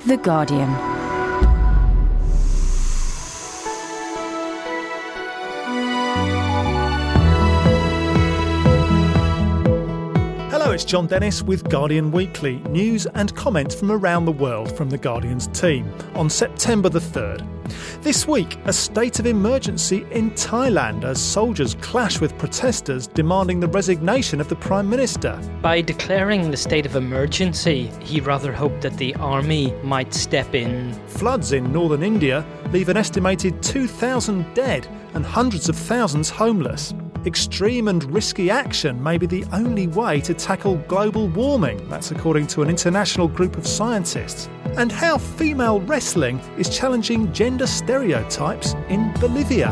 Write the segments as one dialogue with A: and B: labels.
A: The Guardian.
B: Hello, it's John Dennis with Guardian Weekly, news and comments from around the world from The Guardian's team on September the 3rd. This week, a state of emergency in Thailand as soldiers clash with protesters demanding the resignation of the Prime Minister.
C: By declaring the state of emergency, he rather hoped that the army might step in.
B: Floods in northern India leave an estimated 2,000 dead and hundreds of thousands homeless. Extreme and risky action may be the only way to tackle global warming, that's according to an international group of scientists. And how female wrestling is challenging gender stereotypes in Bolivia.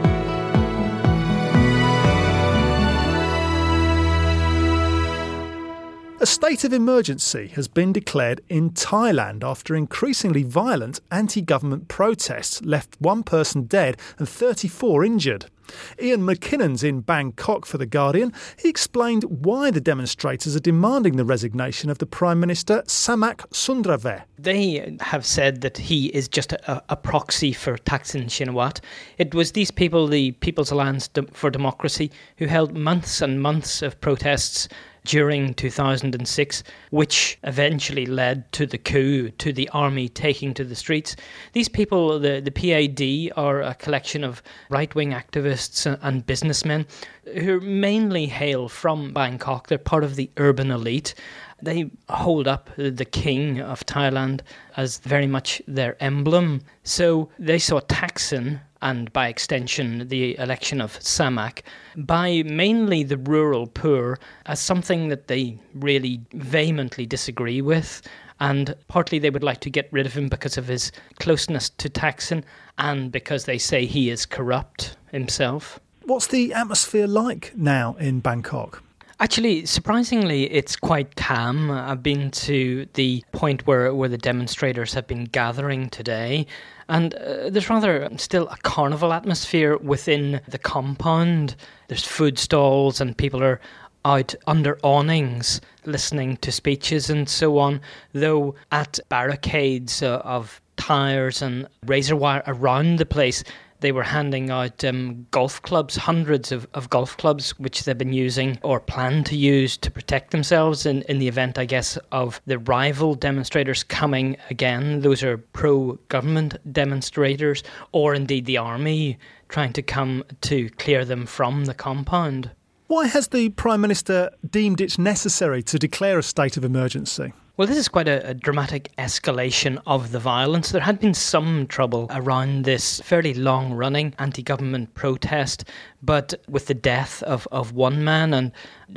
B: A state of emergency has been declared in Thailand after increasingly violent anti-government protests left one person dead and 34 injured. Ian McKinnon's in Bangkok for The Guardian. He explained why the demonstrators are demanding the resignation of the Prime Minister, Samak Sundrave.
C: They have said that he is just a proxy for Thaksin Shinawatra. It was these people, the People's Alliance for Democracy, who held months and months of protests during 2006, which eventually led to the coup, to the army taking to the streets. These people, the PAD, are a collection of right-wing activists and businessmen who mainly hail from Bangkok. They're part of the urban elite. They hold up the king of Thailand as very much their emblem. So they saw Thaksin, and by extension the election of Samak, by mainly the rural poor, as something that they really vehemently disagree with. And partly they would like to get rid of him because of his closeness to Thaksin and because they say he is corrupt himself.
B: What's the atmosphere like now in Bangkok?
C: Actually, surprisingly, it's quite calm. I've been to the point where the demonstrators have been gathering today, and there's rather still a carnival atmosphere within the compound. There's food stalls and people are out under awnings listening to speeches and so on, though at barricades of tyres and razor wire around the place, they were handing out golf clubs, hundreds of golf clubs, which they've been using or plan to use to protect themselves in the event, I guess, of the rival demonstrators coming again. Those are pro-government demonstrators, or indeed the army trying to come to clear them from the compound.
B: Why has the Prime Minister deemed it necessary to declare a state of emergency?
C: Well, this is quite a dramatic escalation of the violence. There had been some trouble around this fairly long-running anti-government protest, but with the death of one man and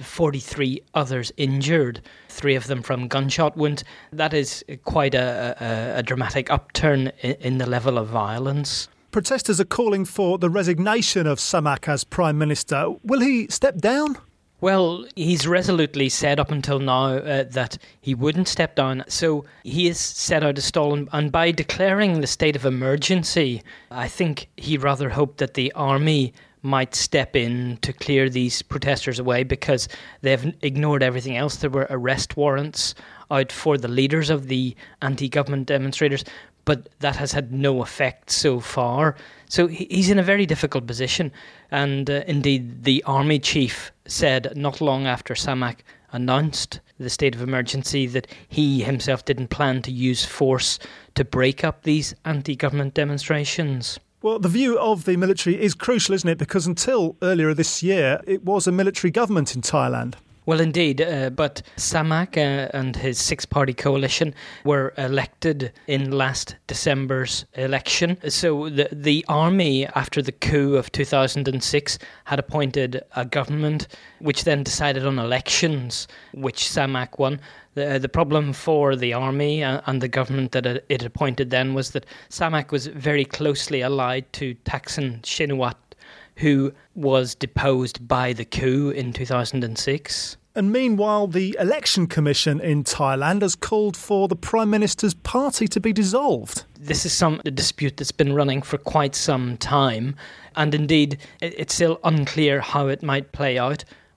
C: 43 others injured, 3 of them from gunshot wounds, that is quite a dramatic upturn in the level of violence.
B: Protesters are calling for the resignation of Samak as Prime Minister. Will he step down?
C: Well, he's resolutely said up until now that he wouldn't step down, so he is set out a stall, and by declaring the state of emergency, I think he rather hoped that the army might step in to clear these protesters away because they've ignored everything else. There were arrest warrants out for the leaders of the anti-government demonstrators, but that has had no effect so far. So he's in a very difficult position. And indeed, the army chief said not long after Samak announced the state of emergency that he himself didn't plan to use force to break up these anti-government demonstrations.
B: Well, the view of the military is crucial, isn't it? Because until earlier this year, it was a military government in Thailand.
C: Well, indeed, but Samak and his six-party coalition were elected in last December's election. So the army, after the coup of 2006, had appointed a government which then decided on elections, which Samak won. The problem for the army and the government that it appointed then was that Samak was very closely allied to Thaksin Shinawatra, who was deposed by the coup in 2006.
B: And meanwhile, the Election Commission in Thailand has called for the Prime Minister's party to be dissolved.
C: This is a dispute that's been running for quite some time, and indeed it's still unclear how it might play out.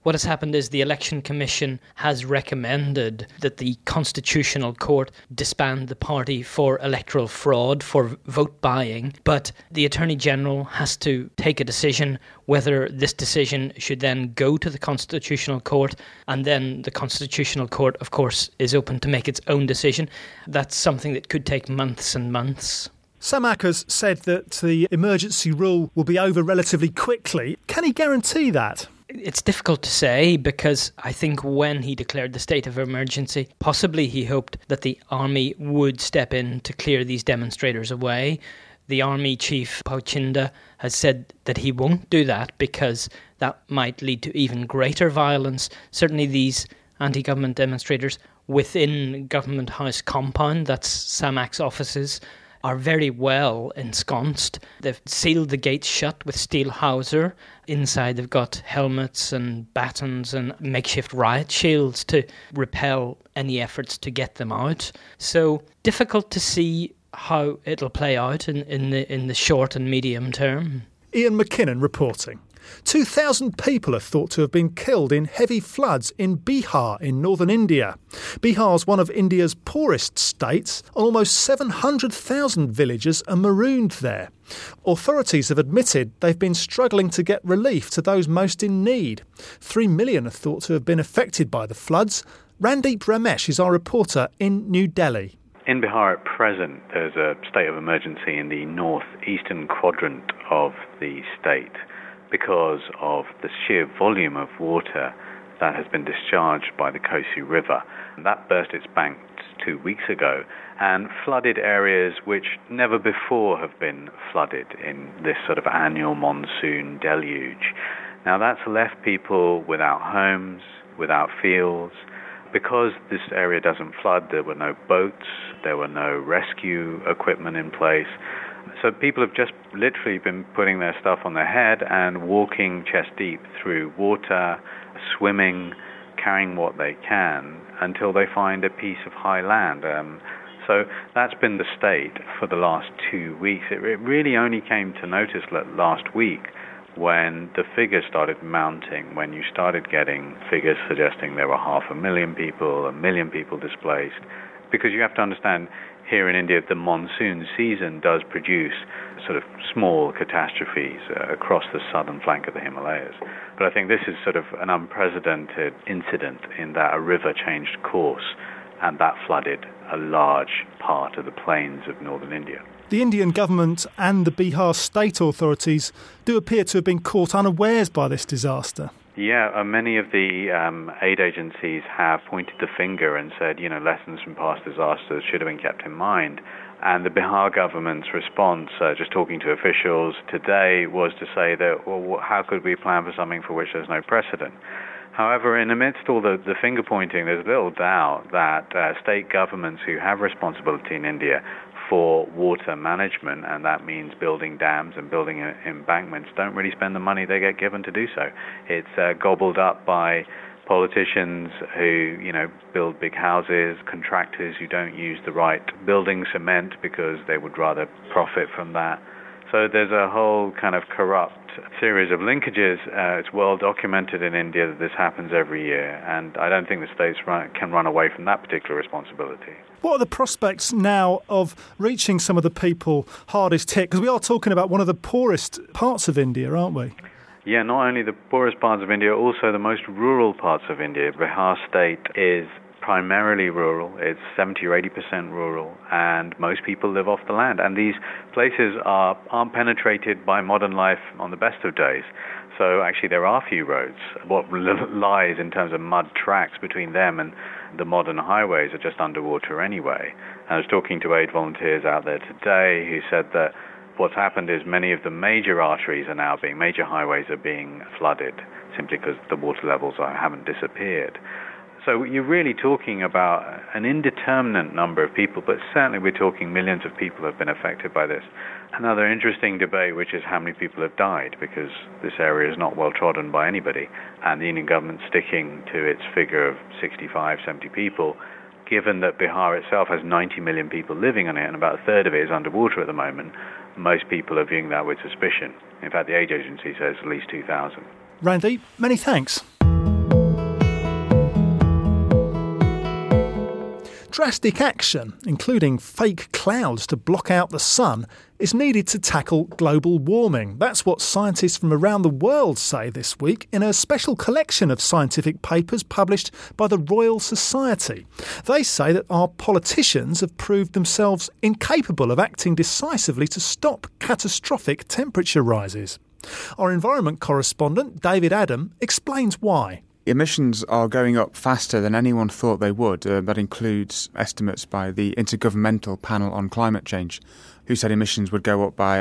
C: What has happened is the Election Commission has recommended that the Constitutional Court disband the party for electoral fraud, for vote buying, but the Attorney General has to take a decision whether this decision should then go to the Constitutional Court, and then the Constitutional Court, of course, is open to make its own decision. That's something that could take months and months.
B: Sam Ackers said that the emergency rule will be over relatively quickly. Can he guarantee that?
C: It's difficult to say, because I think when he declared the state of emergency, possibly he hoped that the army would step in to clear these demonstrators away. The army chief, Pauchinda, has said that he won't do that because that might lead to even greater violence. Certainly these anti-government demonstrators within Government House compound, that's SAMAC's offices, are very well ensconced. They've sealed the gates shut with steel hawser. Inside they've got helmets and batons and makeshift riot shields to repel any efforts to get them out. So difficult to see how it'll play out in the short and medium term.
B: Ian McKinnon reporting. 2,000 people are thought to have been killed in heavy floods in Bihar in northern India. Bihar's one of India's poorest states. Almost 700,000 villagers are marooned there. Authorities have admitted they've been struggling to get relief to those most in need. 3 million are thought to have been affected by the floods. Randeep Ramesh is our reporter in New Delhi.
A: In Bihar at present, there's a state of emergency in the northeastern quadrant of the state, because of the sheer volume of water that has been discharged by the Kosi River. That burst its banks 2 weeks ago and flooded areas which never before have been flooded in this sort of annual monsoon deluge. Now that's left people without homes, without fields. Because this area doesn't flood, there were no boats, there were no rescue equipment in place. So people have just literally been putting their stuff on their head and walking chest deep through water, swimming, carrying what they can until they find a piece of high land. So that's been the state for the last 2 weeks. It really only came to notice last week when the figures started mounting, when you started getting figures suggesting there were 500,000 people, 1 million people displaced. Because you have to understand, here in India, the monsoon season does produce sort of small catastrophes across the southern flank of the Himalayas. But I think this is sort of an unprecedented incident in that a river changed course and that flooded a large part of the plains of northern India.
B: The Indian government and the Bihar state authorities do appear to have been caught unawares by this disaster.
A: Yeah, many of the aid agencies have pointed the finger and said, lessons from past disasters should have been kept in mind. And the Bihar government's response, just talking to officials today, was to say that, well, how could we plan for something for which there's no precedent? However, in amidst all the finger pointing, there's little doubt that state governments who have responsibility in India for water management, and that means building dams and building embankments, don't really spend the money they get given to do so. It's gobbled up by politicians who, build big houses, contractors who don't use the right building cement because they would rather profit from that. So there's a whole kind of corrupt series of linkages. It's well documented in India that this happens every year, and I don't think the states can run away from that particular responsibility.
B: What are the prospects now of reaching some of the people hardest hit? Because we are talking about one of the poorest parts of India, aren't we?
A: Yeah, not only the poorest parts of India, also the most rural parts of India. Bihar state is primarily rural. It's 70 or 80% rural, and most people live off the land. And these places aren't penetrated by modern life on the best of days. So actually there are few roads. What lies in terms of mud tracks between them and the modern highways are just underwater anyway. I was talking to aid volunteers out there today who said that what's happened is many of the major arteries major highways are being flooded simply because the water levels haven't disappeared. So you're really talking about an indeterminate number of people, but certainly we're talking millions of people have been affected by this. Another interesting debate, which is how many people have died, because this area is not well trodden by anybody, and the Indian government sticking to its figure of 65, 70 people, given that Bihar itself has 90 million people living on it, and about a third of it is underwater at the moment. Most people are viewing that with suspicion. In fact, the aid agency says at least 2,000.
B: Randeep, many thanks. Drastic action, including fake clouds to block out the sun, is needed to tackle global warming. That's what scientists from around the world say this week in a special collection of scientific papers published by the Royal Society. They say that our politicians have proved themselves incapable of acting decisively to stop catastrophic temperature rises. Our environment correspondent, David Adam, explains why.
D: Emissions are going up faster than anyone thought they would. That includes estimates by the Intergovernmental Panel on Climate Change, who said emissions would go up by,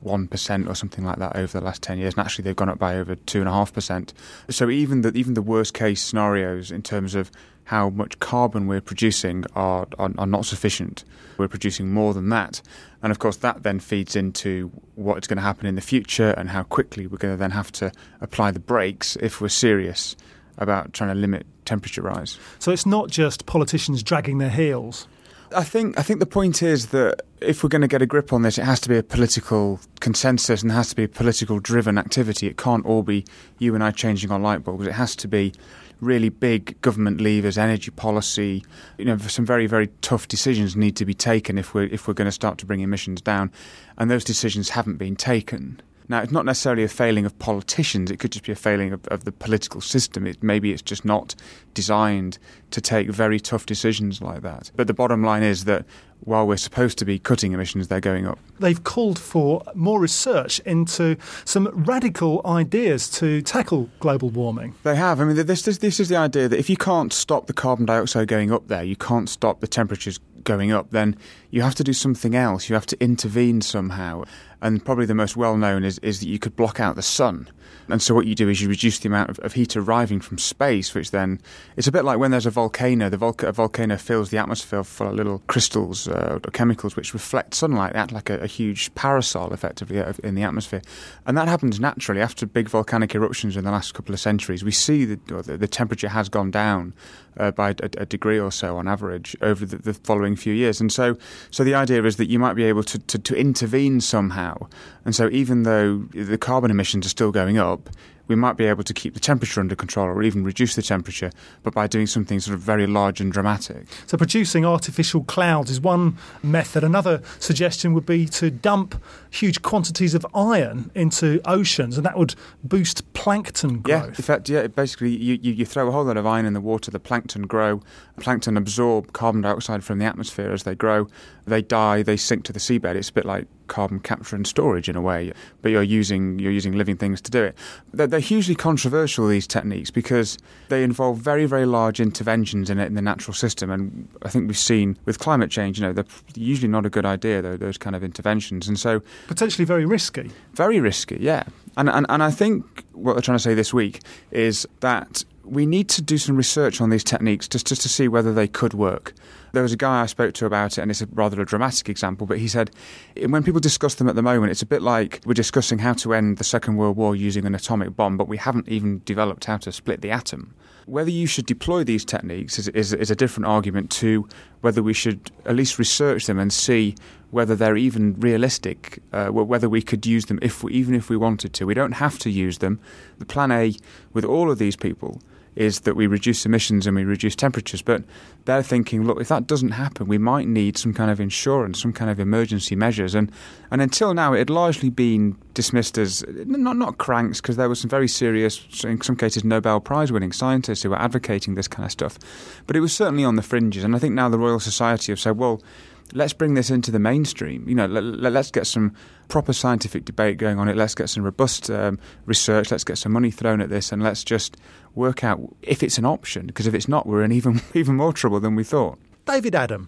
D: 1% or something like that over the last 10 years. And actually, they've gone up by over 2.5%. So even the worst case scenarios in terms of how much carbon we're producing are not sufficient. We're producing more than that. And of course, that then feeds into what's going to happen in the future and how quickly we're going to then have to apply the brakes if we're serious about trying to limit temperature rise.
B: So it's not just politicians dragging their heels.
D: I think the point is that if we're going to get a grip on this, it has to be a political consensus and it has to be a political driven activity. It can't all be you and I changing our light bulbs. It has to be really big government levers, energy policy. Some very, very tough decisions need to be taken if we're going to start to bring emissions down, and those decisions haven't been taken. Now, it's not necessarily a failing of politicians. It could just be a failing of the political system. Maybe it's just not designed to take very tough decisions like that. But the bottom line is that while we're supposed to be cutting emissions, they're going up.
B: They've called for more research into some radical ideas to tackle global warming.
D: They have. I mean, this is the idea that if you can't stop the carbon dioxide going up there, you can't stop the temperatures going up, then you have to do something else. You have to intervene somehow. And probably the most well-known is that you could block out the sun. And so what you do is you reduce the amount of heat arriving from space, which then, it's a bit like when there's a volcano. A volcano fills the atmosphere full of little crystals or chemicals which reflect sunlight. They act like a huge parasol, effectively, in the atmosphere. And that happens naturally after big volcanic eruptions in the last couple of centuries. We see the temperature has gone down by a degree or so on average over the following few years. And so the idea is that you might be able to intervene somehow. And so even though the carbon emissions are still going up, we might be able to keep the temperature under control or even reduce the temperature, but by doing something sort of very large and dramatic.
B: So producing artificial clouds is one method. Another suggestion would be to dump huge quantities of iron into oceans, and that would boost plankton growth.
D: Yeah, in fact, basically you throw a whole lot of iron in the water, the plankton grow. Plankton absorb carbon dioxide from the atmosphere as they grow. They die, they sink to the seabed. It's a bit like carbon capture and storage in a way, but you're using living things to do it. They're hugely controversial, these techniques, because they involve very, very large interventions in the natural system. And I think we've seen with climate change, they're usually not a good idea, those kind of interventions. And so
B: potentially very risky.
D: Very risky, yeah. And I think what they're trying to say this week is that we need to do some research on these techniques just to see whether they could work. There was a guy I spoke to about it, and it's rather a dramatic example, but he said when people discuss them at the moment, it's a bit like we're discussing how to end the Second World War using an atomic bomb, but we haven't even developed how to split the atom. Whether you should deploy these techniques is a different argument to whether we should at least research them and see whether they're even realistic, whether we could use them even if we wanted to. We don't have to use them. The plan A with all of these people is that we reduce emissions and we reduce temperatures. But they're thinking, look, if that doesn't happen, we might need some kind of insurance, some kind of emergency measures. And until now, it had largely been dismissed as not cranks, because there were some very serious, in some cases, Nobel Prize-winning scientists who were advocating this kind of stuff. But it was certainly on the fringes. And I think now the Royal Society have said, well, let's bring this into the mainstream. Let's get some proper scientific debate going on it. Let's get some robust research. Let's get some money thrown at this, and let's just work out if it's an option. Because if it's not, we're in even more trouble than we thought.
B: David Adam.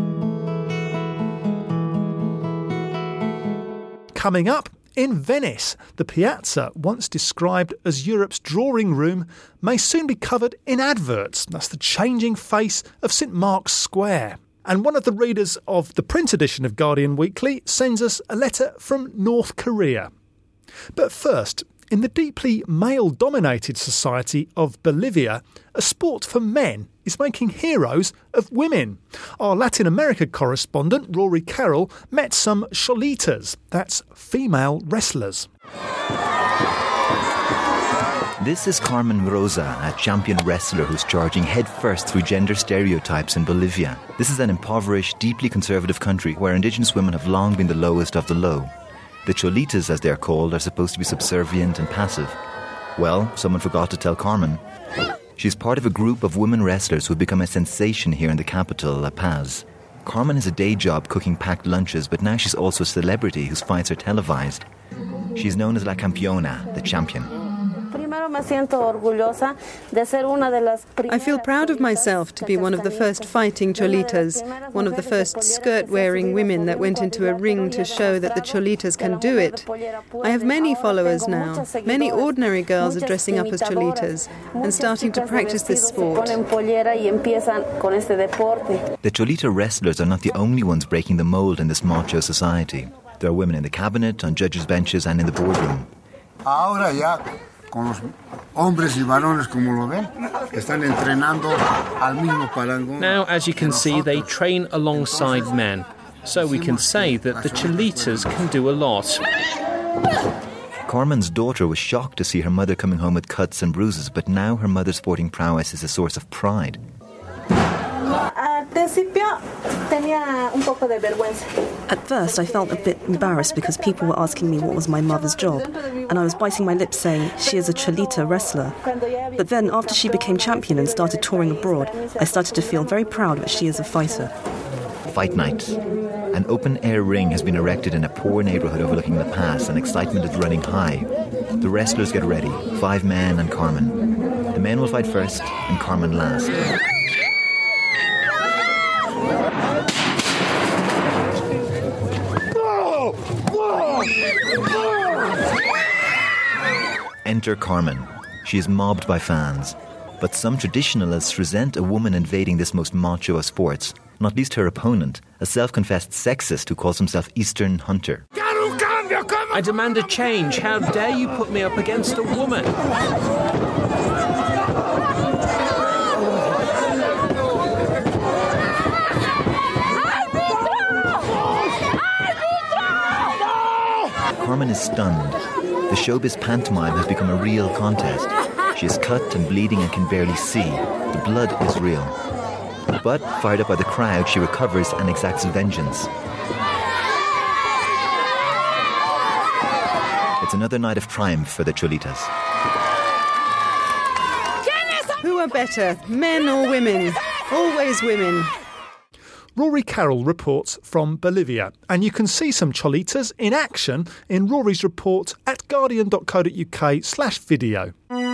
B: Coming up, in Venice, the piazza, once described as Europe's drawing room, may soon be covered in adverts. That's the changing face of St Mark's Square. And one of the readers of the print edition of Guardian Weekly sends us a letter from North Korea. But first, in the deeply male-dominated society of Bolivia, a sport for men is making heroes of women. Our Latin America correspondent, Rory Carroll, met some cholitas, that's female wrestlers.
E: This is Carmen Rosa, a champion wrestler who's charging headfirst through gender stereotypes in Bolivia. This is an impoverished, deeply conservative country where indigenous women have long been the lowest of the low. The cholitas, as they're called, are supposed to be subservient and passive. Well, someone forgot to tell Carmen. She's part of a group of women wrestlers who've become a sensation here in the capital, La Paz. Carmen has a day job cooking packed lunches, but now she's also a celebrity whose fights are televised. She's known as La Campeona, the champion.
F: I feel proud of myself to be one of the first fighting cholitas, one of the first skirt-wearing women that went into a ring to show that the cholitas can do it. I have many followers now. Many ordinary girls are dressing up as cholitas and starting to practice this sport.
E: The cholita wrestlers are not the only ones breaking the mold in this macho society. There are women in the cabinet, on judges' benches and in the boardroom.
G: Ahora ya con los hombres y varones como lo ven, están entrenando al mismo palango.
H: Now, as you can see, they train alongside men. So we can say that the cholitas can do a lot.
E: Carmen's daughter was shocked to see her mother coming home with cuts and bruises, but now her mother's sporting prowess is a source of pride.
I: At first, I felt a bit embarrassed because people were asking me what was my mother's job, and I was biting my lips saying she is a cholita wrestler. But then, after she became champion and started touring abroad, I started to feel very proud that she is a fighter.
E: Fight night. An open-air ring has been erected in a poor neighbourhood overlooking the pass, and excitement is running high. The wrestlers get ready, 5 men and Carmen. The men will fight first, and Carmen last. Enter Carmen. She is mobbed by fans. But some traditionalists resent a woman invading this most macho of sports, not least her opponent, a self-confessed sexist who calls himself Eastern Hunter.
H: I demand a change. How dare you put me up against a woman?
E: Carmen is stunned. The showbiz pantomime has become a real contest. She is cut and bleeding and can barely see. The blood is real. But, fired up by the crowd, she recovers and exacts vengeance. It's another night of triumph for the cholitas.
F: Who are better, men or women? Always women.
B: Rory Carroll reports from Bolivia, and you can see some cholitas in action in Rory's report at guardian.co.uk/video.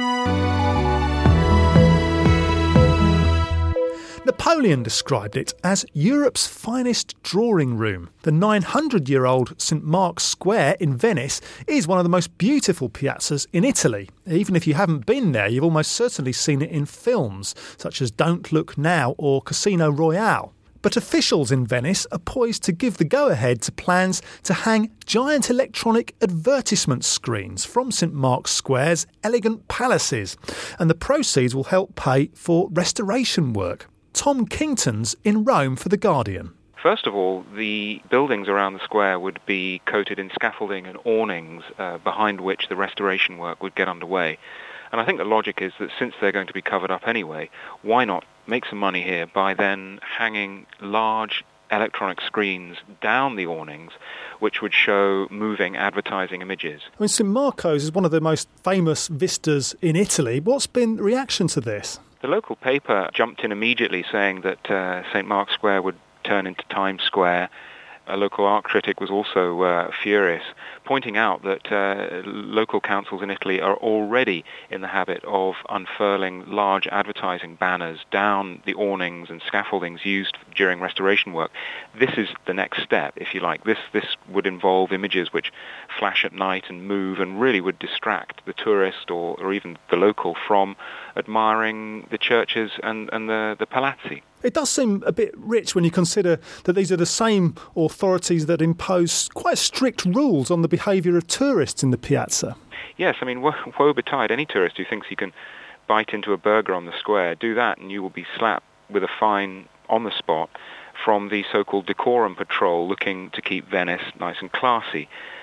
B: Napoleon described it as Europe's finest drawing room. The 900-year-old St Mark's Square in Venice is one of the most beautiful piazzas in Italy. Even if you haven't been there, you've almost certainly seen it in films, such as Don't Look Now or Casino Royale. But officials in Venice are poised to give the go-ahead to plans to hang giant electronic advertisement screens from St Mark's Square's elegant palaces, and the proceeds will help pay for restoration work. Tom Kington's in Rome for The Guardian.
J: First of all, the buildings around the square would be coated in scaffolding and awnings behind which the restoration work would get underway. And I think the logic is that since they're going to be covered up anyway, why not make some money here by then hanging large electronic screens down the awnings which would show moving advertising images.
B: I mean, St Marco's is one of the most famous vistas in Italy. What's been the reaction to this?
J: The local paper jumped in immediately saying that St Mark's Square would turn into Times Square. A local art critic was also furious, pointing out that local councils in Italy are already in the habit of unfurling large advertising banners down the awnings and scaffoldings used during restoration work. This is the next step, if you like. This would involve images which flash at night and move and really would distract the tourist or even the local from admiring the churches and the palazzi.
B: It does seem a bit rich when you consider that these are the same authorities that impose quite strict rules on the behaviour of tourists in the piazza.
J: Yes, I mean, woe betide any tourist who thinks he can bite into a burger on the square. Do that and you will be slapped with a fine on the spot from the so-called decorum patrol looking to keep Venice nice and classy.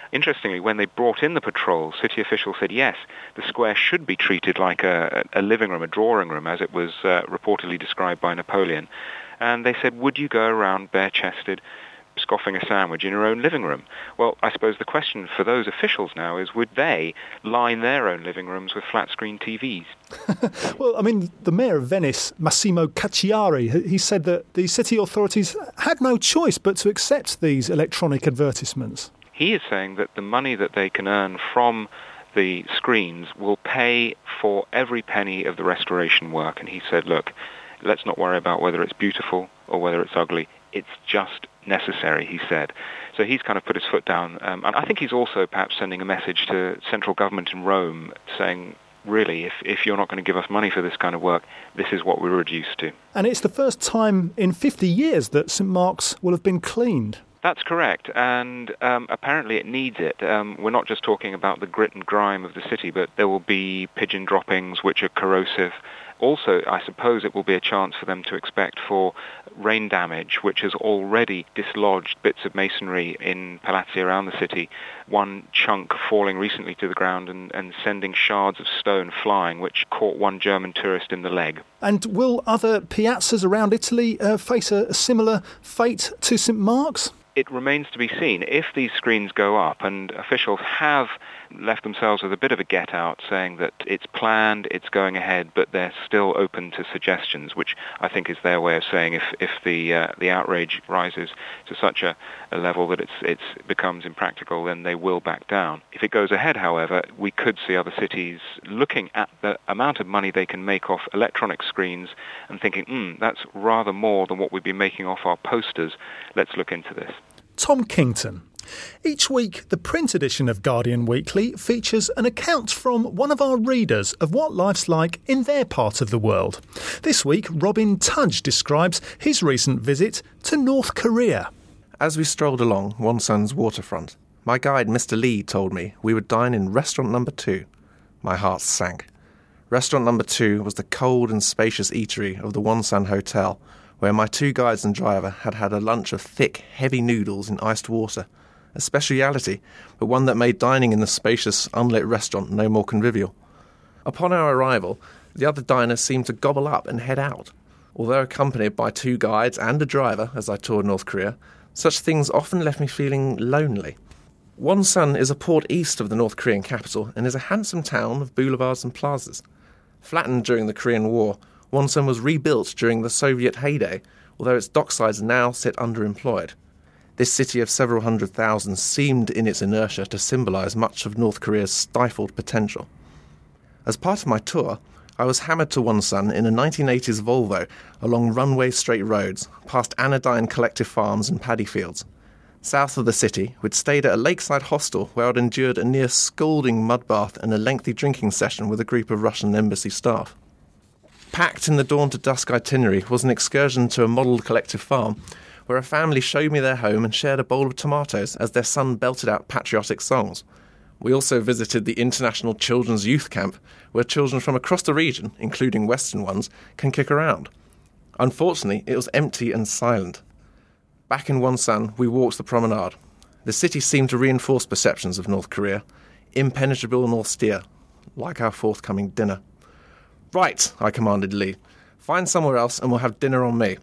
J: Interestingly, when they brought in the patrol, city officials said, yes, the square should be treated like a living room, a drawing room, as it was reportedly described by Napoleon. And they said, would you go around bare-chested, scoffing a sandwich in your own living room? Well, I suppose the question for those officials now is, would they line their own living rooms with flat-screen TVs?
B: Well, I mean, the mayor of Venice, Massimo Cacciari, he said that the city authorities had no choice but to accept these electronic advertisements.
J: He is saying that the money that they can earn from the screens will pay for every penny of the restoration work. And he said, look, let's not worry about whether it's beautiful or whether it's ugly. It's just necessary, he said. So he's kind of put his foot down. And I think he's also perhaps sending a message to central government in Rome saying, really, if you're not going to give us money for this kind of work, this is what we're reduced to.
B: And it's the first time in 50 years that St Mark's will have been cleaned.
J: That's correct, and apparently it needs it. We're not just talking about the grit and grime of the city, but there will be pigeon droppings which are corrosive. Also, I suppose it will be a chance for them to expect for rain damage, which has already dislodged bits of masonry in palazzi around the city, one chunk falling recently to the ground and sending shards of stone flying, which caught one German tourist in the leg.
B: And will other piazzas around Italy face a similar fate to St Mark's?
J: It remains to be seen. If these screens go up, and officials have left themselves with a bit of a get-out saying that it's planned, it's going ahead, but they're still open to suggestions, which I think is their way of saying if the outrage rises to such a level that it becomes impractical, then they will back down. If it goes ahead, however, we could see other cities looking at the amount of money they can make off electronic screens and thinking, that's rather more than what we've been making off our posters. Let's look into this.
B: Tom Kington. Each week, the print edition of Guardian Weekly features an account from one of our readers of what life's like in their part of the world. This week, Robin Tudge describes his recent visit to North Korea.
K: As we strolled along Wonsan's waterfront, my guide Mr. Lee told me we would dine in restaurant number 2. My heart sank. Restaurant number 2 was the cold and spacious eatery of the Wonsan Hotel, where my 2 guides and driver had a lunch of thick, heavy noodles in iced water, a speciality, but one that made dining in the spacious, unlit restaurant no more convivial. Upon our arrival, the other diners seemed to gobble up and head out. Although accompanied by 2 guides and a driver as I toured North Korea, such things often left me feeling lonely. Wonsan is a port east of the North Korean capital and is a handsome town of boulevards and plazas. Flattened during the Korean War, Wonsan was rebuilt during the Soviet heyday, although its docksides now sit underemployed. This city of several 100,000 seemed in its inertia to symbolise much of North Korea's stifled potential. As part of my tour, I was hammered to Wonsan in a 1980s Volvo along runway straight roads, past anodyne collective farms and paddy fields. South of the city, we'd stayed at a lakeside hostel where I'd endured a near scalding mud bath and a lengthy drinking session with a group of Russian embassy staff. Packed in the dawn to dusk itinerary was an excursion to a modelled collective farm, where a family showed me their home and shared a bowl of tomatoes as their son belted out patriotic songs. We also visited the International Children's Youth Camp, where children from across the region, including Western ones, can kick around. Unfortunately, it was empty and silent. Back in Wonsan, we walked the promenade. The city seemed to reinforce perceptions of North Korea, impenetrable and austere, like our forthcoming dinner. "Right," I commanded Lee. "Find somewhere else and we'll have dinner on me."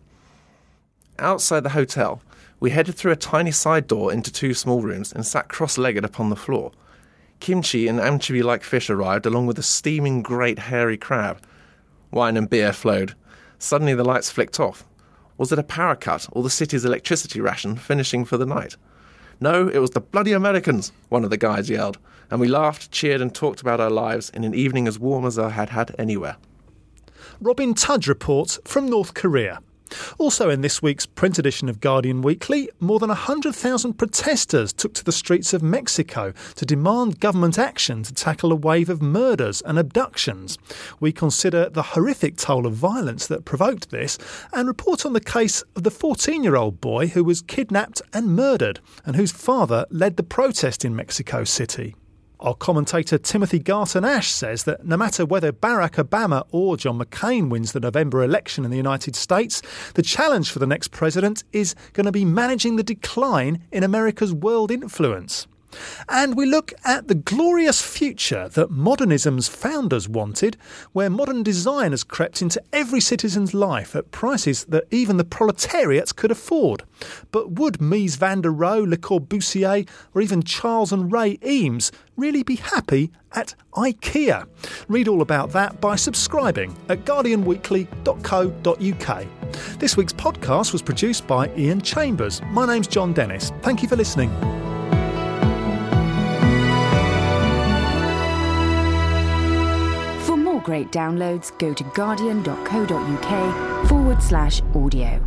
K: Outside the hotel, we headed through a tiny side door into 2 small rooms and sat cross-legged upon the floor. Kimchi and anchovy-like fish arrived along with a steaming great hairy crab. Wine and beer flowed. Suddenly the lights flicked off. Was it a power cut or the city's electricity ration finishing for the night? "No, it was the bloody Americans," one of the guides yelled, and we laughed, cheered and talked about our lives in an evening as warm as I had had anywhere.
B: Robin Tudge reports from North Korea. Also in this week's print edition of Guardian Weekly, more than 100,000 protesters took to the streets of Mexico to demand government action to tackle a wave of murders and abductions. We consider the horrific toll of violence that provoked this and report on the case of the 14-year-old boy who was kidnapped and murdered and whose father led the protest in Mexico City. Our commentator Timothy Garton-Ash says that no matter whether Barack Obama or John McCain wins the November election in the United States, the challenge for the next president is going to be managing the decline in America's world influence. And we look at the glorious future that modernism's founders wanted, where modern design has crept into every citizen's life at prices that even the proletariat could afford. But would Mies van der Rohe, Le Corbusier or even Charles and Ray Eames really be happy at IKEA? Read all about that by subscribing at guardianweekly.co.uk. This week's podcast was produced by Ian Chambers. My name's John Dennis. Thank you for listening.
L: For more great downloads, go to guardian.co.uk/audio.